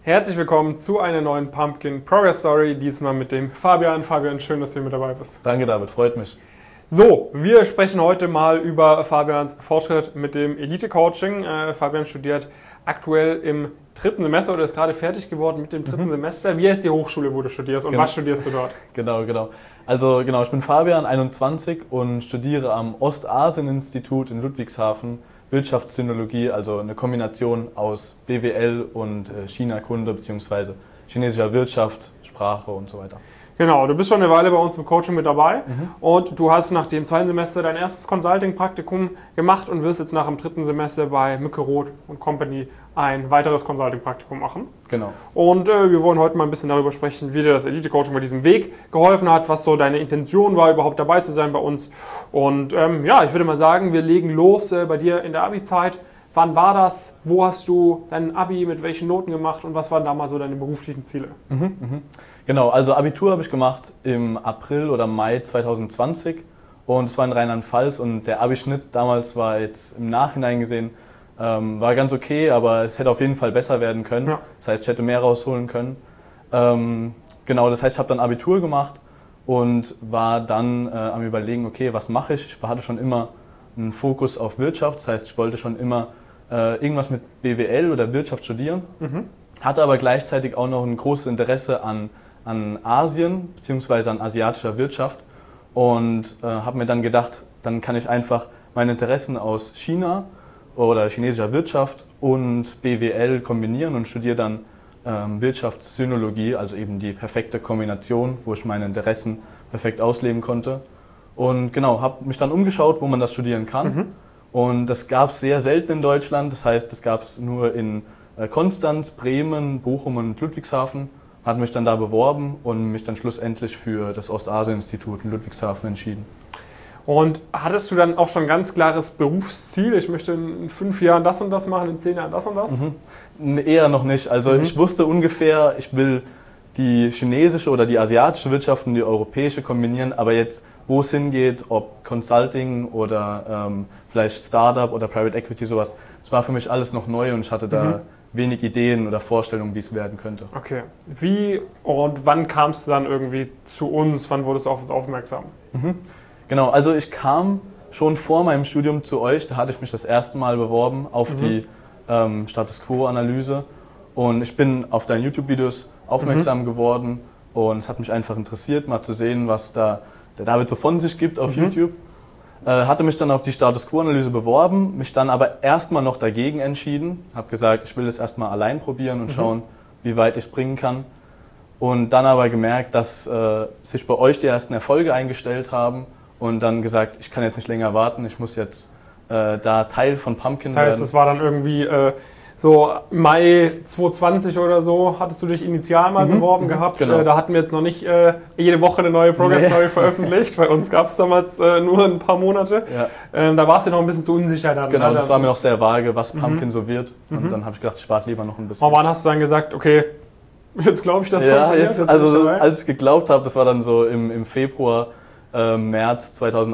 Herzlich willkommen zu einer neuen Pumpkin Progress Story, diesmal mit dem Fabian. Fabian, schön, dass du mit dabei bist. Danke David, freut mich. So, wir sprechen heute mal über Fabians Fortschritt mit dem Elite-Coaching. Fabian studiert aktuell im 3. Semester oder ist gerade fertig geworden mit dem 3. Semester. Wie heißt die Hochschule, wo du studierst und was studierst du dort? Genau. Also ich bin Fabian, 21 und studiere am Ostasien-Institut in Ludwigshafen Wirtschaftssynologie, also eine Kombination aus BWL und China-Kunde bzw. chinesischer Wirtschaft, Sprache und so weiter. Genau, du bist schon eine Weile bei uns im Coaching mit dabei und du hast nach dem 2. Semester dein erstes Consulting-Praktikum gemacht und wirst jetzt nach dem 3. Semester bei Mücke Roth & Company ein weiteres Consulting-Praktikum machen. Genau. Und wir wollen heute mal ein bisschen darüber sprechen, wie dir das Elite-Coaching bei diesem Weg geholfen hat, was so deine Intention war, überhaupt dabei zu sein bei uns. Und ich würde mal sagen, wir legen los bei dir in der Abi-Zeit. Wann war das? Wo hast du dein Abi, mit welchen Noten gemacht und was waren da mal so deine beruflichen Ziele? Genau, also Abitur habe ich gemacht im April oder Mai 2020 und es war in Rheinland-Pfalz und der Abischnitt damals war jetzt im Nachhinein gesehen, war ganz okay, aber es hätte auf jeden Fall besser werden können. Ja. Das heißt, ich hätte mehr rausholen können. Genau, das heißt, ich habe dann Abitur gemacht und war dann am Überlegen, okay, was mache ich? Ich hatte schon immer einen Fokus auf Wirtschaft, das heißt, ich wollte schon immer irgendwas mit BWL oder Wirtschaft studieren, hatte aber gleichzeitig auch noch ein großes Interesse an Asien bzw. an asiatischer Wirtschaft und habe mir dann gedacht, dann kann ich einfach meine Interessen aus China oder chinesischer Wirtschaft und BWL kombinieren und studiere dann Wirtschaftssynologie, also eben die perfekte Kombination, wo ich meine Interessen perfekt ausleben konnte. Und genau, habe mich dann umgeschaut, wo man das studieren kann. Und das gab es sehr selten in Deutschland, das heißt, das gab es nur in Konstanz, Bremen, Bochum und Ludwigshafen. Habe mich dann da beworben und mich dann schlussendlich für das Ostasien-Institut in Ludwigshafen entschieden. Und hattest du dann auch schon ein ganz klares Berufsziel? Ich möchte in 5 Jahren das und das machen, in 10 Jahren das und das? Eher noch nicht. Also ich wusste ungefähr, ich will die chinesische oder die asiatische Wirtschaft und die europäische kombinieren, aber jetzt, wo es hingeht, ob Consulting oder vielleicht Startup oder Private Equity, sowas, das war für mich alles noch neu und ich hatte da wenig Ideen oder Vorstellungen, wie es werden könnte. Okay. Wie und wann kamst du dann irgendwie zu uns? Wann wurdest du auf uns aufmerksam? Genau, also ich kam schon vor meinem Studium zu euch, da hatte ich mich das erste Mal beworben auf die Status Quo-Analyse und ich bin auf deinen YouTube-Videos aufmerksam geworden und es hat mich einfach interessiert, mal zu sehen, was da der David so von sich gibt auf YouTube. Hatte mich dann auf die Status Quo-Analyse beworben, mich dann aber erstmal noch dagegen entschieden. Habe gesagt, ich will das erstmal allein probieren und schauen, wie weit ich es bringen kann. Und dann aber gemerkt, dass sich bei euch die ersten Erfolge eingestellt haben und dann gesagt, ich kann jetzt nicht länger warten, ich muss jetzt da Teil von Pumpkin werden. Das heißt, es war dann irgendwie so Mai 2020 oder so, hattest du dich initial mal beworben gehabt. Genau. Da hatten wir jetzt noch nicht jede Woche eine neue Progress-Story veröffentlicht. Bei uns gab es damals nur ein paar Monate. Ja. Da warst du noch ein bisschen zu unsicher dann. Genau, das war mir noch sehr vage, was Pumpkin so wird. Und dann habe ich gedacht, ich warte lieber noch ein bisschen. Und wann hast du dann gesagt, okay, jetzt glaube ich, dass funktioniert? Also als ich geglaubt habe, das war dann so im Februar, März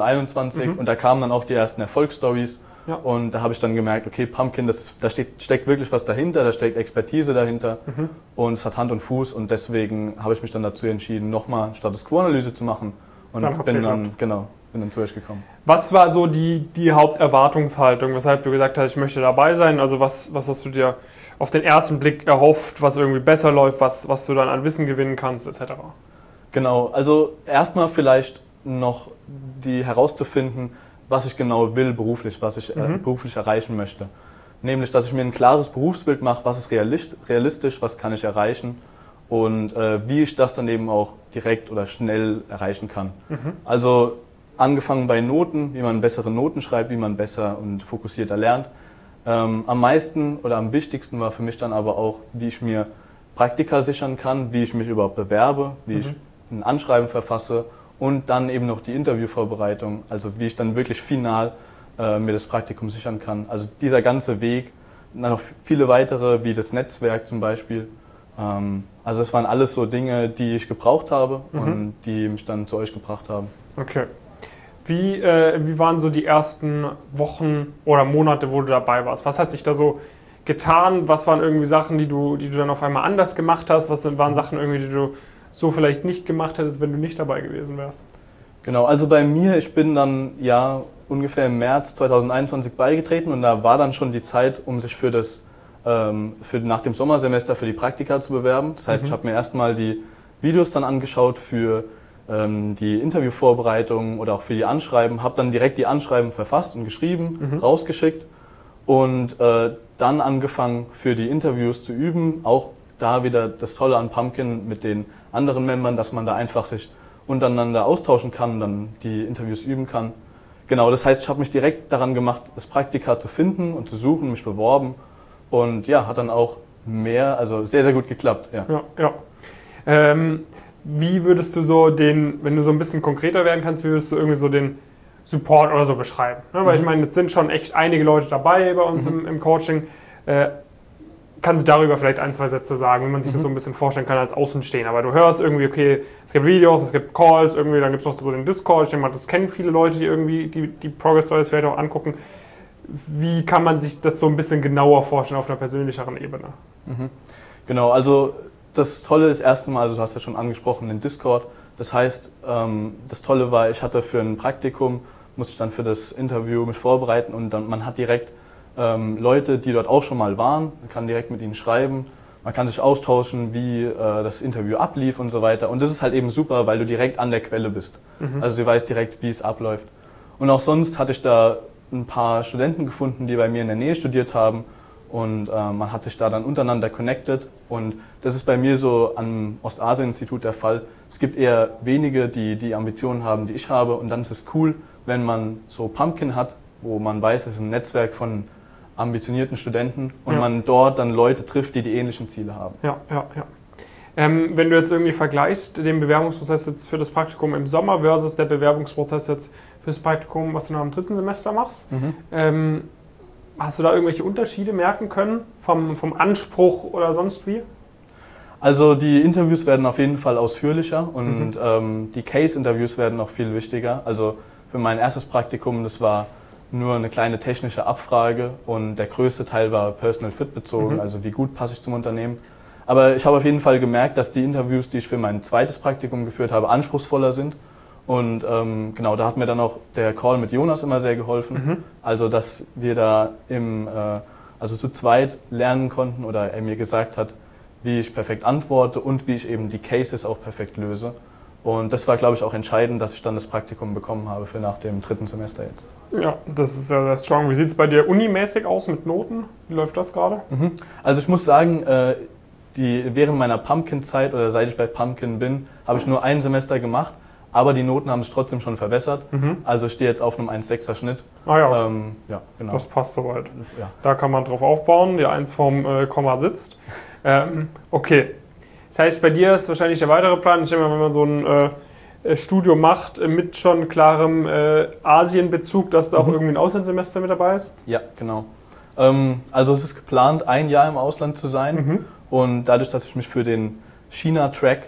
2021 und da kamen dann auch die ersten Erfolgsstories. Ja. Und da habe ich dann gemerkt, okay, Pumpkin, da steckt wirklich was dahinter, da steckt Expertise dahinter und es hat Hand und Fuß und deswegen habe ich mich dann dazu entschieden, nochmal eine Status Quo-Analyse zu machen und bin dann zu euch gekommen. Was war so die Haupterwartungshaltung, weshalb du gesagt hast, ich möchte dabei sein? Also was hast du dir auf den ersten Blick erhofft, was irgendwie besser läuft, was du dann an Wissen gewinnen kannst, etc.? Genau, also erstmal vielleicht noch herauszufinden, was ich genau will beruflich, was ich beruflich erreichen möchte. Nämlich, dass ich mir ein klares Berufsbild mache, was ist realistisch, was kann ich erreichen und wie ich das dann eben auch direkt oder schnell erreichen kann. Also angefangen bei Noten, wie man bessere Noten schreibt, wie man besser und fokussierter lernt. Am meisten oder am wichtigsten war für mich dann aber auch, wie ich mir Praktika sichern kann, wie ich mich überhaupt bewerbe, wie ich ein Anschreiben verfasse und dann eben noch die Interviewvorbereitung, also wie ich dann wirklich final mir das Praktikum sichern kann. Also dieser ganze Weg, dann noch viele weitere, wie das Netzwerk zum Beispiel. Also das waren alles so Dinge, die ich gebraucht habe und die mich dann zu euch gebracht haben. Okay. Wie waren so die ersten Wochen oder Monate, wo du dabei warst? Was hat sich da so getan? Was waren irgendwie Sachen, die du dann auf einmal anders gemacht hast? Was waren Sachen irgendwie, die du so vielleicht nicht gemacht hättest, wenn du nicht dabei gewesen wärst? Genau, also bei mir, ich bin dann ja ungefähr im März 2021 beigetreten und da war dann schon die Zeit, um sich für nach dem Sommersemester für die Praktika zu bewerben. Das heißt, ich habe mir erstmal die Videos dann angeschaut für die Interviewvorbereitung oder auch für die Anschreiben, habe dann direkt die Anschreiben verfasst und geschrieben, rausgeschickt und dann angefangen für die Interviews zu üben. Auch da wieder das Tolle an Pumpkin mit den anderen Membern, dass man da einfach sich untereinander austauschen kann, dann die Interviews üben kann. Genau, das heißt, ich habe mich direkt daran gemacht, das Praktika zu finden und zu suchen, mich beworben und ja, hat dann auch also sehr, sehr gut geklappt. Ja. Wie würdest du wenn du so ein bisschen konkreter werden kannst, wie würdest du irgendwie so den Support oder so beschreiben? Ne? Weil ich meine, jetzt sind schon echt einige Leute dabei bei uns im Coaching. Kannst du darüber vielleicht ein, zwei Sätze sagen, wie man sich das so ein bisschen vorstellen kann als Außenstehender? Aber du hörst irgendwie, okay, es gibt Videos, es gibt Calls, irgendwie, dann gibt es noch so den Discord. Ich denke mal, das kennen viele Leute, die irgendwie die Progress Stories vielleicht auch angucken. Wie kann man sich das so ein bisschen genauer vorstellen auf einer persönlicheren Ebene? Genau, also das Tolle ist erstmal, also du hast ja schon angesprochen, den Discord. Das heißt, das Tolle war, ich hatte für ein Praktikum, musste ich dann für das Interview mich vorbereiten und dann, man hat direkt Leute, die dort auch schon mal waren, man kann direkt mit ihnen schreiben, man kann sich austauschen, wie das Interview ablief und so weiter. Und das ist halt eben super, weil du direkt an der Quelle bist. Also du weißt direkt, wie es abläuft. Und auch sonst hatte ich da ein paar Studenten gefunden, die bei mir in der Nähe studiert haben. Und man hat sich da dann untereinander connected und das ist bei mir so am Ostasien-Institut der Fall. Es gibt eher wenige, die Ambitionen haben, die ich habe und dann ist es cool, wenn man so Pumpkin hat, wo man weiß, es ist ein Netzwerk von ambitionierten Studenten und man dort dann Leute trifft, die ähnlichen Ziele haben. Ja. Wenn du jetzt irgendwie vergleichst, den Bewerbungsprozess jetzt für das Praktikum im Sommer versus der Bewerbungsprozess jetzt für das Praktikum, was du noch im 3. Semester machst, hast du da irgendwelche Unterschiede merken können vom Anspruch oder sonst wie? Also die Interviews werden auf jeden Fall ausführlicher und die Case-Interviews werden noch viel wichtiger. Also für mein erstes Praktikum, das war nur eine kleine technische Abfrage und der größte Teil war Personal Fit bezogen, also wie gut passe ich zum Unternehmen. Aber ich habe auf jeden Fall gemerkt, dass die Interviews, die ich für mein zweites Praktikum geführt habe, anspruchsvoller sind. Und genau, da hat mir dann auch der Call mit Jonas immer sehr geholfen. Also, dass wir da also zu zweit lernen konnten oder er mir gesagt hat, wie ich perfekt antworte und wie ich eben die Cases auch perfekt löse. Und das war, glaube ich, auch entscheidend, dass ich dann das Praktikum bekommen habe für nach dem 3. Semester jetzt. Ja, das ist sehr strong. Wie sieht es bei dir unimäßig aus mit Noten? Wie läuft das gerade? Also ich muss sagen, während meiner Pumpkin-Zeit oder seit ich bei Pumpkin bin, habe ich nur ein Semester gemacht. Aber die Noten haben sich trotzdem schon verbessert. Also ich stehe jetzt auf einem 1,6er Schnitt. Ah ja, ja, genau. Das passt soweit. Ja. Da kann man drauf aufbauen. Die 1 vom Komma sitzt. Okay. Das heißt, bei dir ist wahrscheinlich der weitere Plan, ich denke mal, wenn man so ein Studium macht mit schon klarem Asienbezug, dass da auch irgendwie ein Auslandssemester mit dabei ist? Ja, genau. Also es ist geplant, 1 Jahr im Ausland zu sein. Und dadurch, dass ich mich für den China-Track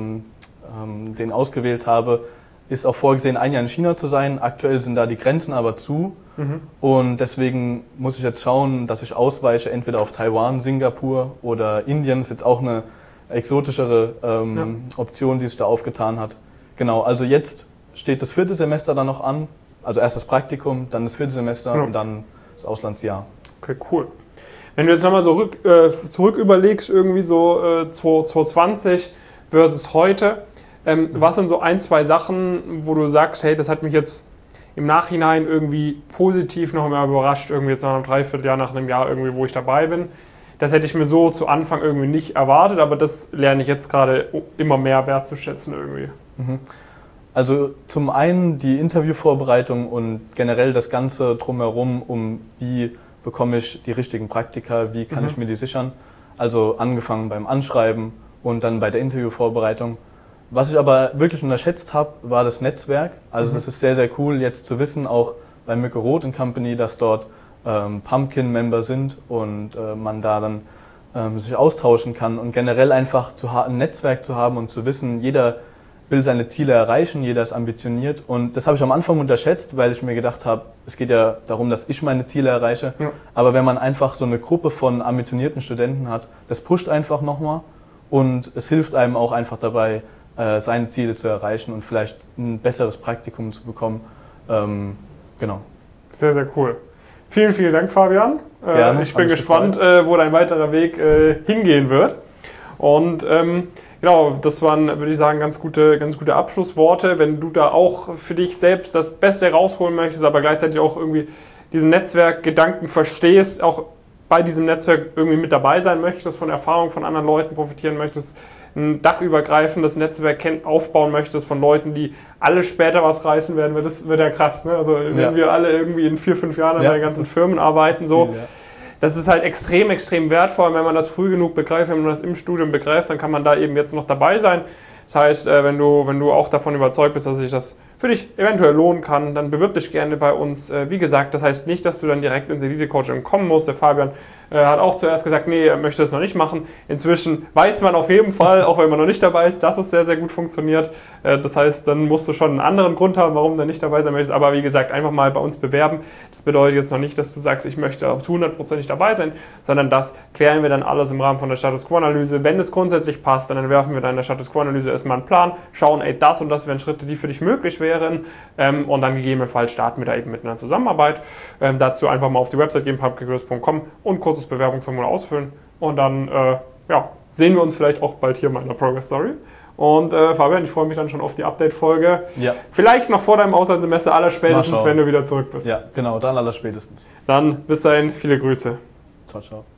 den ausgewählt habe, ist auch vorgesehen, 1 Jahr in China zu sein. Aktuell sind da die Grenzen aber zu. Und deswegen muss ich jetzt schauen, dass ich ausweiche, entweder auf Taiwan, Singapur oder Indien. Das ist jetzt auch eine exotischere Option, die sich da aufgetan hat. Genau, also jetzt steht das 4. Semester dann noch an. Also erst das Praktikum, dann das 4. Semester und dann das Auslandsjahr. Okay, cool. Wenn du jetzt nochmal so zurück überlegst, irgendwie so 2020 versus heute, was sind so 1, 2 Sachen, wo du sagst, hey, das hat mich jetzt im Nachhinein irgendwie positiv noch mal überrascht, irgendwie jetzt nach einem Dreivierteljahr, nach einem Jahr irgendwie, wo ich dabei bin. Das hätte ich mir so zu Anfang irgendwie nicht erwartet, aber das lerne ich jetzt gerade immer mehr wertzuschätzen irgendwie. Also zum einen die Interviewvorbereitung und generell das Ganze drumherum, wie bekomme ich die richtigen Praktika, wie kann ich mir die sichern. Also angefangen beim Anschreiben und dann bei der Interviewvorbereitung. Was ich aber wirklich unterschätzt habe, war das Netzwerk. Also das ist sehr, sehr cool jetzt zu wissen, auch bei Mücke Roth & Company, dass dort Pumpkin-Member sind und man da dann sich austauschen kann und generell einfach ein Netzwerk zu haben und zu wissen, jeder will seine Ziele erreichen, jeder ist ambitioniert und das habe ich am Anfang unterschätzt, weil ich mir gedacht habe, es geht ja darum, dass ich meine Ziele erreiche, aber wenn man einfach so eine Gruppe von ambitionierten Studenten hat, das pusht einfach nochmal und es hilft einem auch einfach dabei, seine Ziele zu erreichen und vielleicht ein besseres Praktikum zu bekommen. Genau. Sehr, sehr cool. Vielen, vielen Dank, Fabian. Gerne, ich bin gespannt, wo dein weiterer Weg hingehen wird. Und genau, das waren, würde ich sagen, ganz gute Abschlussworte. Wenn du da auch für dich selbst das Beste rausholen möchtest, aber gleichzeitig auch irgendwie diesen Netzwerkgedanken verstehst, auch bei diesem Netzwerk irgendwie mit dabei sein möchtest, von Erfahrungen von anderen Leuten profitieren möchtest, ein dachübergreifendes Netzwerk aufbauen möchtest von Leuten, die alle später was reißen werden, weil das wird ja krass, ne? Also wenn wir alle irgendwie in 4-5 Jahren an den ganzen Firmen arbeiten, so. Ziel, das ist halt extrem, extrem wertvoll. Wenn man das früh genug begreift, wenn man das im Studium begreift, dann kann man da eben jetzt noch dabei sein. Das heißt, wenn du auch davon überzeugt bist, dass sich das für dich eventuell lohnen kann, dann bewirb dich gerne bei uns. Wie gesagt, das heißt nicht, dass du dann direkt ins Elite-Coaching kommen musst. Der Fabian hat auch zuerst gesagt, nee, er möchte das noch nicht machen. Inzwischen weiß man auf jeden Fall, auch wenn man noch nicht dabei ist, dass es sehr, sehr gut funktioniert. Das heißt, dann musst du schon einen anderen Grund haben, warum du nicht dabei sein möchtest. Aber wie gesagt, einfach mal bei uns bewerben. Das bedeutet jetzt noch nicht, dass du sagst, ich möchte auf 100% dabei sein, sondern das klären wir dann alles im Rahmen von der Status Quo-Analyse. Wenn es grundsätzlich passt, dann entwerfen wir dann in der Status Quo-Analyse erstmal einen Plan, schauen, ey, das und das wären Schritte, die für dich möglich wären, und dann gegebenenfalls starten wir da eben mit einer Zusammenarbeit. Dazu einfach mal auf die Website gehen, pumpkinkgirls.com und kurzes Bewerbungsformular ausfüllen und dann sehen wir uns vielleicht auch bald hier mal in der Progress Story. Und Fabian, ich freue mich dann schon auf die Update-Folge. Ja. Vielleicht noch vor deinem Auslandssemester, allerspätestens, wenn du wieder zurück bist. Ja, genau, dann allerspätestens. Dann bis dahin, viele Grüße. Ciao, ciao.